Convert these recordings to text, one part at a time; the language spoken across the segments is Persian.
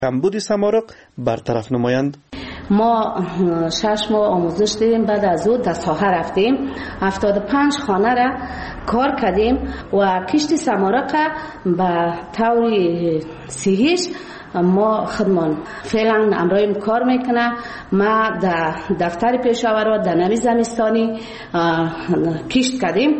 کمبود سمارق برطرف نمایند. ما 6 ماه آموزش دیدیم، بعد از او در ساحه رفتیم 75 خانه را کار کردیم و کشت سمارق به طور صحیح ما خدمان فعلا امروز کار میکنه. ما در دفتر پیشاور در نمی زمستانی کشت کردیم،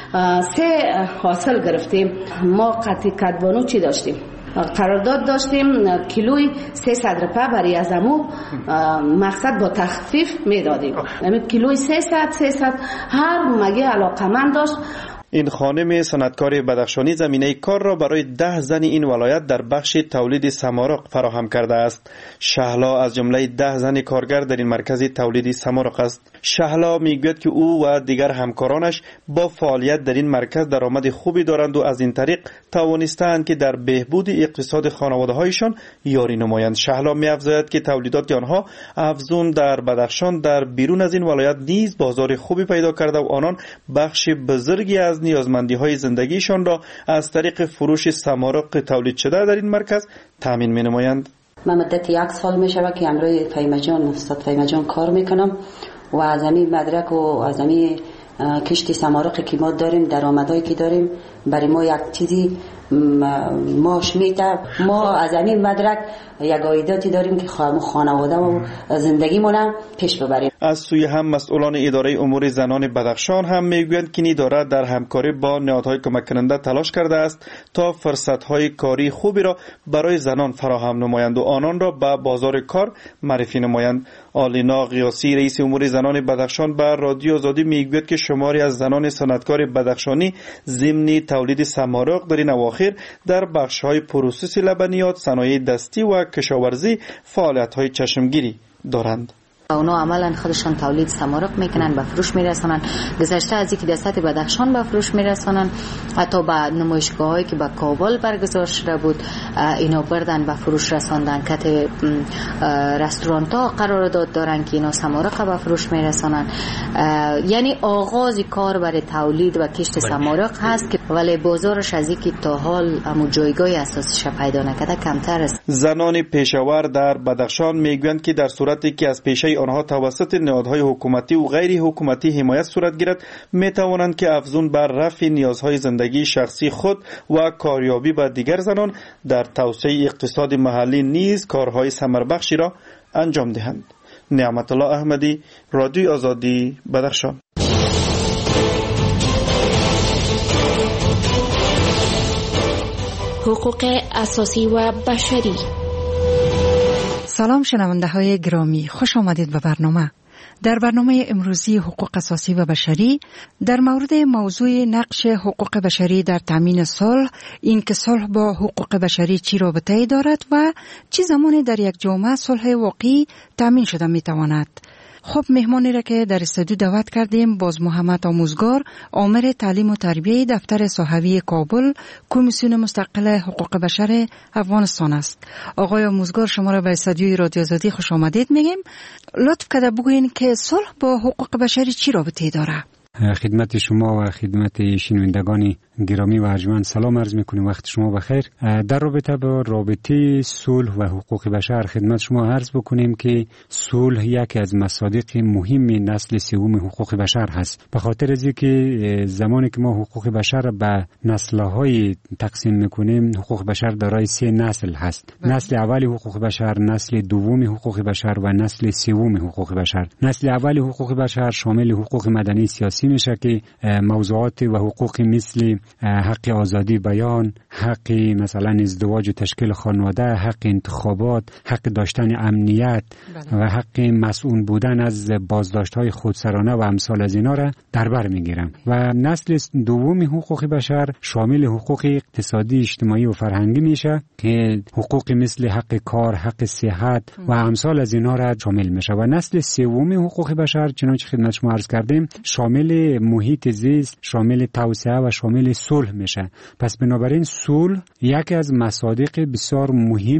3 حاصل گرفتیم. ما قطعی کدبانو چی داشتیم؟ قرارداد داشتیم کیلوی 300 روپیه برای از امو مقصد با تخفیف میدادیم. یعنی کیلوی 300 هر مگه علاقمند داشت. این خانم صنعتکار بدخشانی زمینه کار را برای 10 زن این ولایت در بخش تولید سمارق فراهم کرده است. شهلا از جمله 10 زن کارگر در این مرکز تولید سمارق است. شهلا میگوید که او و دیگر همکارانش با فعالیت در این مرکز درآمد خوبی دارند و از این طریق توانستند که در بهبود اقتصاد خانواده‌هایشان یاری نمایند. شهلا می‌افزاید که تولیدات آنها افزون در بدخشان در بیرون از این ولایت نیز بازار خوبی پیدا کرده و آنان بخش بزرگی از نیازمندی‌های زندگیشان را از طریق فروش سمارق تولید شده در این مرکز تامین می‌نمایند. من مدت 1 سال می‌شود که امروی فیمجان استاد فیمجان کار میکنم و از همین مدرک و از همین کشتی سمارقی که ما داریم، درآمدایی که داریم، برای ما یک چیزی ماش میده. ما از همین مدرک یک عایداتی داریم که خانواده و زندگیمون پیش ببریم. از سوی هم مسئولان اداره امور زنان بدخشان هم میگویند که این اداره در همکاری با نهادهای کمک کننده تلاش کرده است تا فرصت‌های کاری خوبی را برای زنان فراهم نمایند و آنان را به بازار کار معرفی نمایند. آلینا قیاسی رئیس امور زنان بدخشان به رادیو آزادی میگوید که شماری از زنان صنعتکار بدخشانی ضمن تولید سمارق در این اواخر در بخش‌های پروسس لبنیات، صنایع دستی و کشاورزی فعالیت‌های چشمگیری دارند. اونا عملا خودشان تولید سمارق میکنن، به فروش میرسونن. گذشته از اینکه در سطح بدخشان به فروش میرسونن، حتی به نمایشگاهایی که به کابل برگزار شده بود اینا بردن به فروش رساندن. کت رستوران‌ها قرارداد دارن که اینا سمارق به فروش میرسونن. یعنی آغاز کار برای تولید و کشت سمارق هست که ولی بازارش از اینکه تا حال همون جایگاه اساسیش پیدا نکرده کمتر است. زنان پیشاور در بدخشان میگویند که در صورتی که از پیشه آنها توسط نهادهای حکومتی و غیر حکومتی حمایت صورت گیرد میتوانند که افزون بر رفع نیازهای زندگی شخصی خود و کاریابی به دیگر زنان در توسعه اقتصاد محلی نیز کارهای ثمربخشی را انجام دهند. نعمت الله احمدی، رادیو آزادی، بدخشان. حقوق اساسی و بشری. سلام شنونده های گرامی، خوش آمدید به برنامه. در برنامه امروزی حقوق اساسی و بشری در مورد موضوع نقش حقوق بشری در تامین صلح، این که صلح با حقوق بشری چی رابطه‌ای دارد و چه زمانی در یک جامعه صلح واقعی تامین شده میتواند. خب مهمانی را که در استودیو دعوت کردیم باز محمد آموزگار، آمر تعلیم و تربیه دفتر صحوی کابل، کمیسیون مستقل حقوق بشر افغانستان است. آقای آموزگار شما را به استودیوی رادیو آزادی خوش آمدید میگیم. لطف کرده بگوین که صلح با حقوق بشری چی رابطه داره؟ خدمت شما و خدمت شنوندگان گرامی و ارجمند سلام عرض میکنیم. وقت شما بخیر. در رابطه با رابطه صلح و حقوق بشر خدمت شما عرض بکنیم که صلح یکی از مصادیق مهم نسل سوم حقوق بشر هست. به خاطر از اینکه زمانی که ما حقوق بشر به نسل‌های تقسیم میکنیم، حقوق بشر دارای 3 نسل هست. نسل اول حقوق بشر، نسل دوم حقوق بشر و نسل سوم حقوق بشر. نسل اول حقوق بشر شامل حقوق مدنی سیاسی میشه که موضوعات و حقوق مثل حق آزادی بیان، حق مثلا ازدواج و تشکیل خانواده، حق انتخابات، حق داشتن امنیت و حق مسئول بودن از بازداشت‌های خودسرانه و امثال از اینا را در بر میگیرن. و نسل دوم حقوق بشر شامل حقوق اقتصادی، اجتماعی و فرهنگی میشه که حقوق مثل حق کار، حق صحت و امثال از اینا را شامل میشه. و نسل سوم حقوق بشر چنانچه خدمت شما عرض کردیم شامل شامل محیط زیست، شامل توسعه و شامل صلح میشه. پس بنابراین صلح یکی از مصادیق بسیار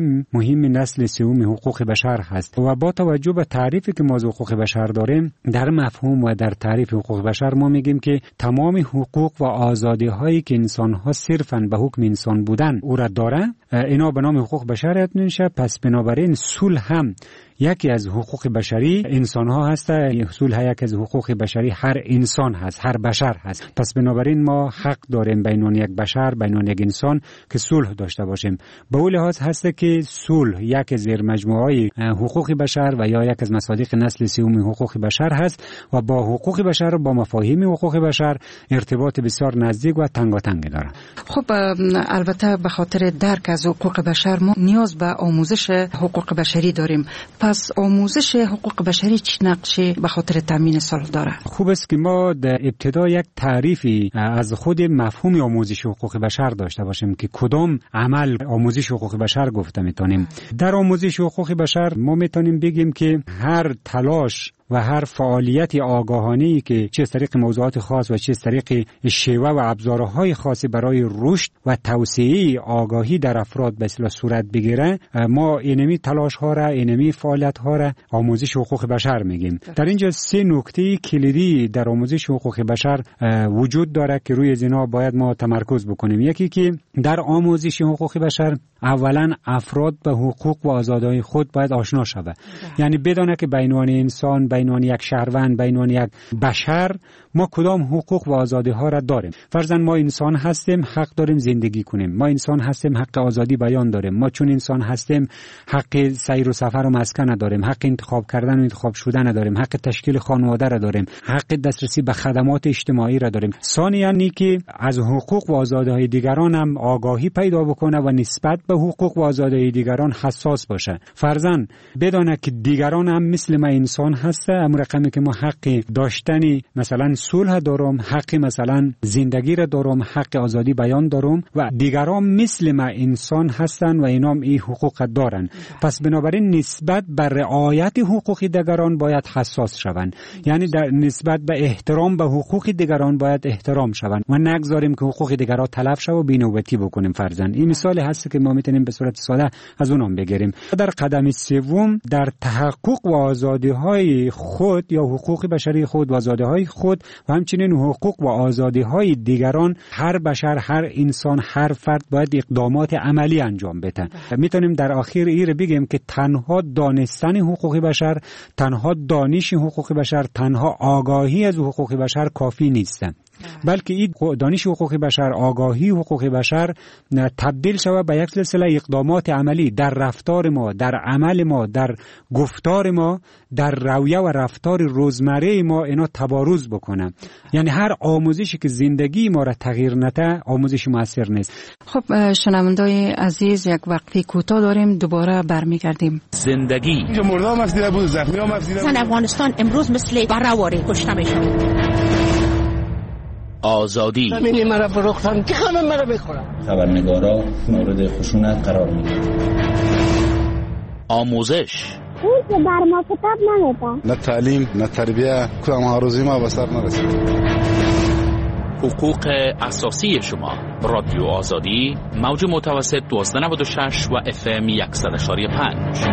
مهم نسل سوم حقوق بشر هست و با توجه به تعریفی که ما از حقوق بشر داریم، در مفهوم و در تعریف حقوق بشر ما میگیم که تمام حقوق و آزادی هایی که انسان ها صرفاً به حکم انسان بودن او را داره، اینا به نام حقوق بشر میشه. پس بنابراین صلح هم یکی از حقوق بشری انسان ها هست. صلح یکی از حقوق بشری هر انسان هست، هر بشر هست. پس بنابراین ما حق داریم بین یک بشر، بین یک انسان که صلح داشته باشیم. به اون لحاظ هست که صلح یک زیر مجموعه حقوق بشر و یا یک از مصادیق نسل سوم حقوق بشر هست و با حقوق بشر و با مفاهیم حقوق بشر ارتباط بسیار نزدیک و تنگاتنگ داره. خب البته به خاطر درک از حقوق بشر ما نیاز به آموزش حقوق بشری داریم. پس آموزش حقوق بشری چه نقشی به خاطر تامین صلح داره؟ خوب است که ما در ابتدا یک تعریفی از خود مفهوم آموزش حقوق بشر داشته باشیم که کدام عمل آموزش حقوق بشر گفته میتونیم. در آموزش حقوق بشر ما میتونیم بگیم که هر تلاش و هر فعالیت آگاهانه‌ای که چه از طریق موضوعات خاص و چه از طریق شیوه و ابزارهای خاصی برای رشد و توسعه آگاهی در افراد به اصطلاح صورت بگیره، ما اینمی تلاش‌ها را، اینمی فعالیت‌ها را آموزش حقوق بشر میگیم. در اینجا سه نکته کلیدی در آموزش حقوق بشر وجود داره که روی اینا باید ما تمرکز بکنیم. یکی که در آموزش حقوق بشر اولا افراد به حقوق و آزادی‌های خود باید آشنا شود. یعنی بدونه که بین انسان، بین یک شهروند، بین یک بشر ما کدام حقوق و آزادی‌ها را داریم. فرضاً ما انسان هستیم، حق داریم زندگی کنیم. ما انسان هستیم، حق آزادی بیان داریم. ما چون انسان هستیم، حق سیر و سفر و مسکن داریم. حق انتخاب کردن و انتخاب شدن داریم. حق تشکیل خانواده را داریم. حق دسترسی به خدمات اجتماعی را داریم. ثانیاً که از حقوق و آزادی‌های دیگران هم آگاهی پیدا بکنه و نسبت به حقوق و آزادی‌های دیگران حساس باشه. فرضاً بدونه که دیگران هم مثل ما انسان هسته، اما رقمی که ما حق داشتنی مثلا صلح دارم، حق مثلا زندگی را دارم، حق آزادی بیان دارم و دیگران مثل ما انسان هستن و اینام این حقوق دارن. پس بنابراین نسبت به رعایت حقوق دیگران باید حساس شوند. یعنی در نسبت به احترام به حقوق دیگران باید احترام شوند و نگذاریم که حقوق دیگران تلف شه و بی‌نوبتی بکنیم. فرضاً این مثال هست که ما میتونیم به صورت ساده از اونام بگیریم. در قدم سوم در تحقق و آزادی‌های خود یا حقوق بشری خود و آزادی‌های خود و همچنین حقوق و آزادی‌های دیگران هر بشر، هر انسان، هر فرد باید اقدامات عملی انجام بده. میتونیم در آخر این بگیم که تنها دانستن حقوق بشر، تنها دانش حقوق بشر، تنها آگاهی از حقوق بشر کافی نیست، بلکه این دانش حقوق بشر، آگاهی حقوق بشر تبدیل شود به یک سلسله اقدامات عملی در رفتار ما، در عمل ما، در گفتار ما، در رویه و رفتار روزمره ما اینا تبارز بکنه. یعنی هر آموزشی که زندگی ما را تغییر نده آموزش موثر نیست. خب شنوندای عزیز، یک وقفه کوتاه داریم، دوباره برمیگردیم. زندگی اینجا مردم مفدیده بود، زخمی ها مفدیده بود. افغانستان امروز مثل برآواره کشته میشه. آزادی زمینی مرا فروختن که همه مرا بخورن. خبرنگارا مورد خشونت قرار میدن. آموزش اون که بر ما کتاب نمیده. نه تعلیم، نه تربیه، کدام آرزوی ما به سر نرسید. حقوق اساسی شما. رادیو آزادی، موج متوسط 1296 و FM 100.5.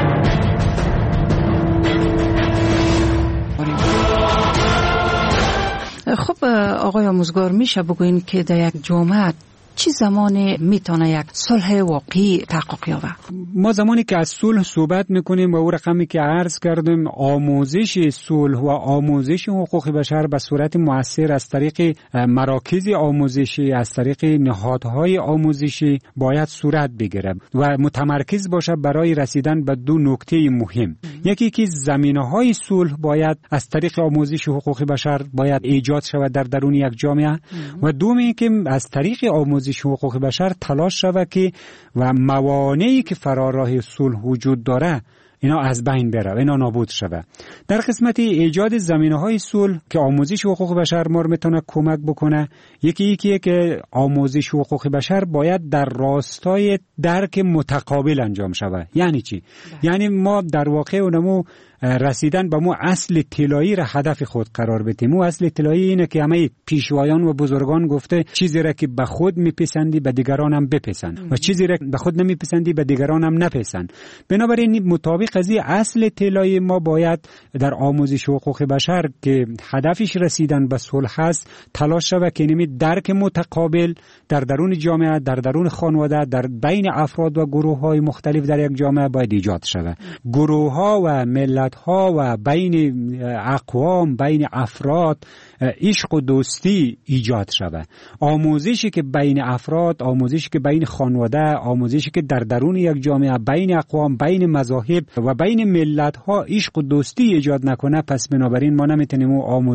خب آقای آموزگار، میشه بگوین که در یک جامعه چه زمانی میتونه یک صلح واقعی تحقق یابه؟ ما زمانی که از صلح صحبت میکنیم و اون رقمی که عرض کردیم، آموزش صلح و آموزش حقوق بشر به صورت مؤثر از طریق مراکز آموزشی، از طریق نهادهای آموزشی باید صورت بگیره و متمرکز باشه برای رسیدن به دو نکته مهم. یکی که زمینه‌های صلح باید از طریق آموزش حقوق بشر باید ایجاد شود در درون یک جامعه و دومی که از طریق آموزش حقوق بشر تلاش شود که و موانعی که فراراه صلح وجود داره اینا از بین بره، اینا نابود شود. در قسمت ایجاد زمینه‌های صلح که آموزش حقوق بشر ما میتونه کمک بکنه، یکی که آموزش حقوق بشر باید در راستای درک متقابل انجام شود. یعنی چی؟ یعنی ما در واقع اونمو رسیدن به مو اصل طلایی را هدف خود قرار بدیم. مو اصل طلایی اینه که همه پیشوایان و بزرگان گفته چیزی را که به خود میپسندی به دیگران هم بپسند و چیزی را به خود نمیپسندی به دیگران هم نپسند. بنابراین مطابق از این اصل طلایی ما باید در آموزش حقوق بشر که هدفش رسیدن به صلح است تلاش شود که نمی درک متقابل در درون جامعه، در درون خانواده، در بین افراد و گروه‌های مختلف در یک جامعه باید ایجاد شود. گروه‌ها و ملت‌ها و بین اقوام، بین افراد عشق و دوستی ایجاد شود. آموزشی که بین افراد، آموزشی که بین خانواده، آموزشی که در درون یک جامعه بین اقوام، بین مذاهب و بین ملت‌ها عشق و دوستی ایجاد نکنه، پس بنابراین ما نمیتونیم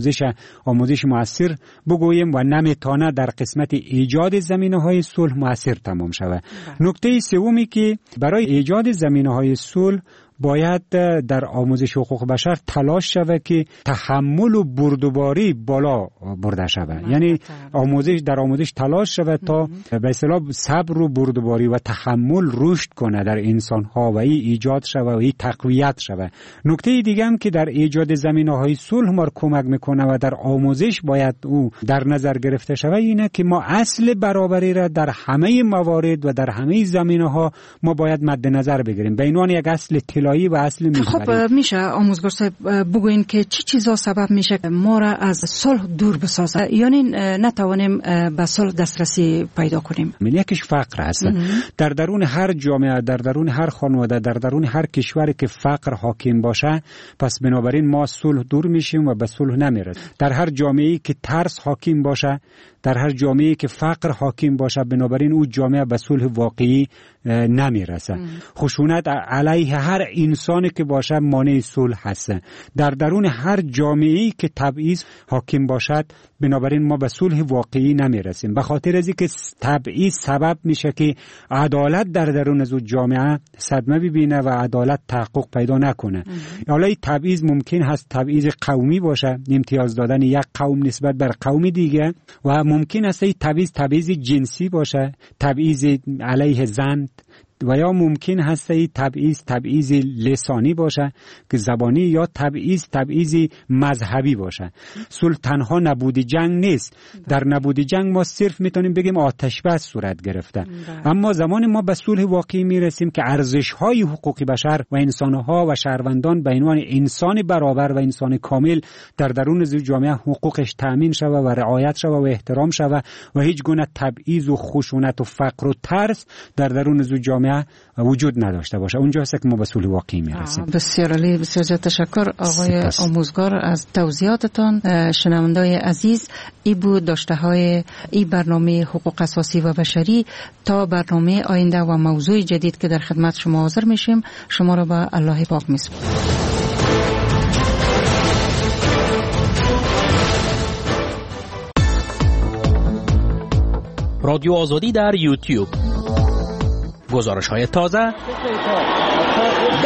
آموزش مؤثر بگوییم و نمیتونه در قسمت ایجاد زمینه‌های صلح مؤثر تمام شود. نکته سومی که برای ایجاد زمینه‌های صلح باید در آموزش حقوق بشر تلاش شود که تحمل و بردباری بالا برده شود. یعنی در آموزش تلاش شود تا به اصطلاح صبر و بردباری و تحمل رشد کنه در انسان‌ها و این ایجاد شود و این تقویت شود. نکته دیگه هم که در ایجاد زمینه‌های صلح ما کمک میکنه و در آموزش باید او در نظر گرفته شود اینه که ما اصل برابری را در همه موارد و در همه زمینه‌ها ما باید مد نظر بگیریم. به عنوان یک اصل و اصل خب میشه آموزگار صاحب بگوین که چی چیزا سبب میشه ما را از صلح دور بسازه، یعنی نتوانیم به صلح دسترسی پیدا کنیم؟ یکیش فقر هست. در درون هر جامعه، در درون هر خانواده، در درون هر کشوری که فقر حاکم باشه، پس بنابراین ما صلح دور میشیم و به صلح نمیرسیم. در هر جامعه‌ای که ترس حاکم باشه، در هر جامعه‌ای که فقر حاکم باشه، بنابراین اون جامعه به صلح واقعی نمیرسه. خشونت علیه هر انسانی که باشه مانع صلح هست. در درون هر جامعه‌ای که تبعیض حاکم باشد، بنابراین ما به صلح واقعی نمیرسیم. به خاطر از اینکه تبعیض سبب میشه که عدالت در درون از جامعه صدمه ببینه و عدالت تحقق پیدا نکنه. حالا این تبعیض ممکن هست تبعیض قومی باشه، امتیاز دادن یک قوم نسبت بر قوم دیگه، و ممکن است این تبعیض جنسی باشه، تبعیض علیه زن، و یا ممکن هست این تبعیض لسانی باشه که زبانی، یا تبعیض مذهبی باشه. صلح تنها نبود جنگ نیست. در نبود جنگ ما صرف میتونیم بگیم آتش بس صورت گرفته. اما زمان ما به صلح واقعی میرسیم که ارزش‌های حقوق بشر و انسان‌ها و شهروندان به عنوان انسان برابر و انسان کامل در درون جامعه حقوقش تأمین شود و رعایت شود و احترام شود و هیچ گونه تبعیض و خشونت و فقر و ترس در درون جامعه وجود نداشته باشه. اونجا هست که ما به صلح واقعی میرسیم. بسیار عالی، بسیار زیاد تشکر آقای آموزگار از توضیحاتتان. شنوندای عزیز، ای بود داشته های این برنامه حقوق اساسی و بشری. تا برنامه آینده و موضوع جدید که در خدمت شما حاضر میشیم، شما را به الله پاک میسپارم. رادیو آزادی در یوتیوب. گزارش‌های تازه،